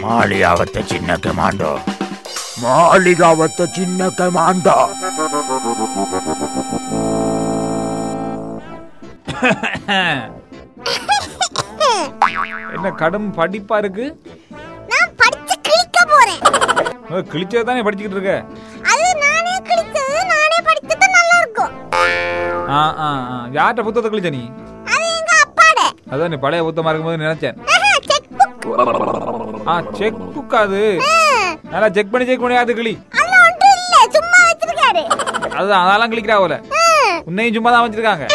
மாளிகாவத்த சின்ன கமாண்டோ, மாளிகாவத்த சின்ன கமாண்டோ. என்ன கடும் படிப்பா இருக்கு? நான் படிச்சு கிழிக்க போறேன். கிழிச்சது தானே படிச்சுக்கிட்டு இருக்க? அது நானே கிழிச்சது, நானே படிச்சது நல்லா இருக்கும். யார்கிட்ட புத்தகத்தை கிழிச்ச நீ? அது எங்க அப்பாட. அதான் நீ பழைய புத்தகமா இருக்கும்போது நினைச்சேன். Check book. செக் புக் அது. நல்லா செக் பண்ணி அது கிளி. அதெல்லாம் ஒன்றும் இல்ல, சும்மா வச்சிருக்காரு. அதுதான் அதெல்லாம் கிளிக்கிறா போல. உன்னையும் சும்மா தான் வச்சிருக்காங்க.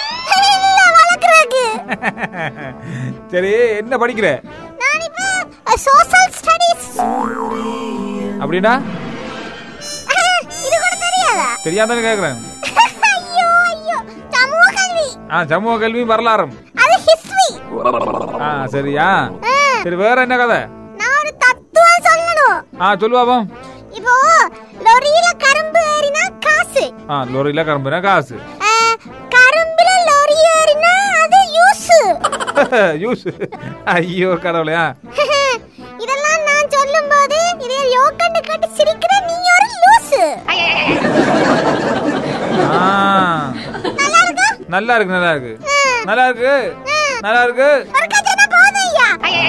சரி, என்ன படிக்கிற? நான் இப்ப சோஷியல் ஸ்டடீஸ். அப்படினா இது கூட தெரியாதா? தெரியாதானே கேக்குறேன். ஐயோ ஐயோ, சமூக கல்வி. சமூக கல்வி வரலாறும். அது ஹிஸ்டரி. சரியா? சரி, வேற என்ன கதை? நான் ஒரு தத்துவம் சொல்லணும். சொல்லுவாபம். இப்போ லோரியில கரும்பு ஏறினா காசு. லோரியில கரும்புனா காசு. கரும்புல லோரி ஏறினா அது யூஸ். யூஸ். ஐயோ கடவுளே. இதெல்லாம் நான் சொல்லும்போது இதே யோகண்ட் கட்டி சிரிக்கிற நீ ஒரு லூஸ். நல்லா இருக்கு நல்லா இருக்கு நல்லா இருக்கு நல்லா இருக்கு. ஒரு கஜன போதையா?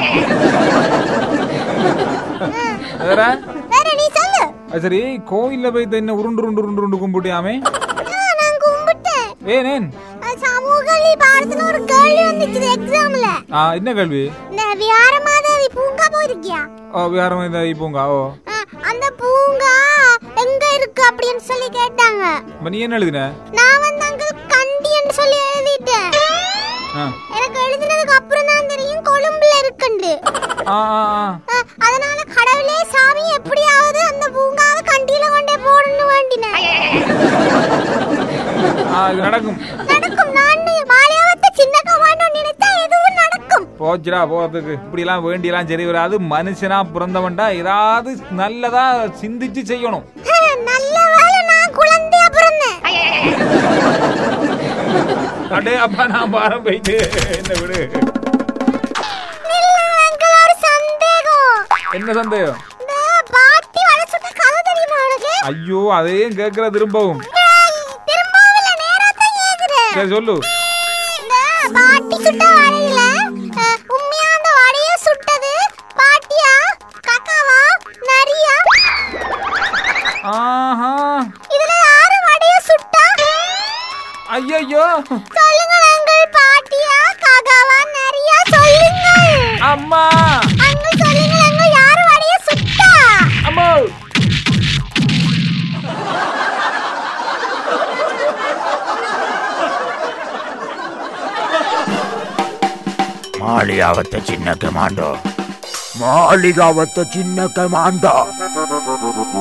வேற வேற நீ சொல்லு. சரி, கோயில்ல போய் என்ன உருண்டு கும்பிட்டியாமே? நான் கும்பிட்டேன். ஏன்? சமூக கல்வி பாடத்துல ஒரு கேள்வி வந்துச்சு எக்ஸாம்ல. என்ன கேள்வி? இந்த விஹாரமாதேவி பூங்கா போயிருக்கியா? விஹாரமாதேவி பூங்கா. அந்த பூங்கா எங்க இருக்கு அப்படின்னு சொல்லி கேட்டாங்க. நீ என்ன எழுதின? நான் வந்து அங்க கண்டின்னு சொல்லி எழுதிட்டேன். எனக்கு எழுதினதுக்கு அப்புறம் தான் தெரியும் கொழும்புல இருக்குன்னு. அதனால கடவுளே சாமி எப்படியாவது அந்த பூங்காவை கண்டியில கொண்டே போடணும்னு வேண்டினேன். நடக்கும். நான் மாளிகாவத்த சின்ன கமாண்டோ நினைச்சா எதுவும் நடக்கும். போச்சுடா போறதுக்கு. இப்படி எல்லாம் வேண்டியெல்லாம் சரி வராது. மனுஷனா பிறந்தவன்டா ஏதாவது நல்லதா சிந்திச்சு செய்யணும். நல்ல வேளை நான் குழந்தையா பிறந்தேன். அடே அப்பா, நான் பாரம் போயிட்டு என்ன விடு. ஒரு சந்தேகம். என்ன சந்தேகம்? பாட்டி வடை சுட்ட கதை தெரியுமா உனக்கு? ஐயோ, அதையும் கேக்குற திரும்பவும். சரி சொல்லு. பாட்டி சுட்ட வடையில உண்மையா அந்த வடைய சுட்டது பாட்டியா காக்காவா நரியா? இதுல யாரு வடைய சுட்டா? ஐயோ, சொல்லுங்க அங்கிள், பாட்டியா காக்காவா நரியா? சொல்லுங்க அம்மா. அங்கிள் சொல்லுங்க அங்கிள், யாரு வடைய சுட்டா? அம்மா. மாளிகாவத்த சின்ன கமாண்டோ, மாளிகாவத்த சின்ன கமாண்டோ.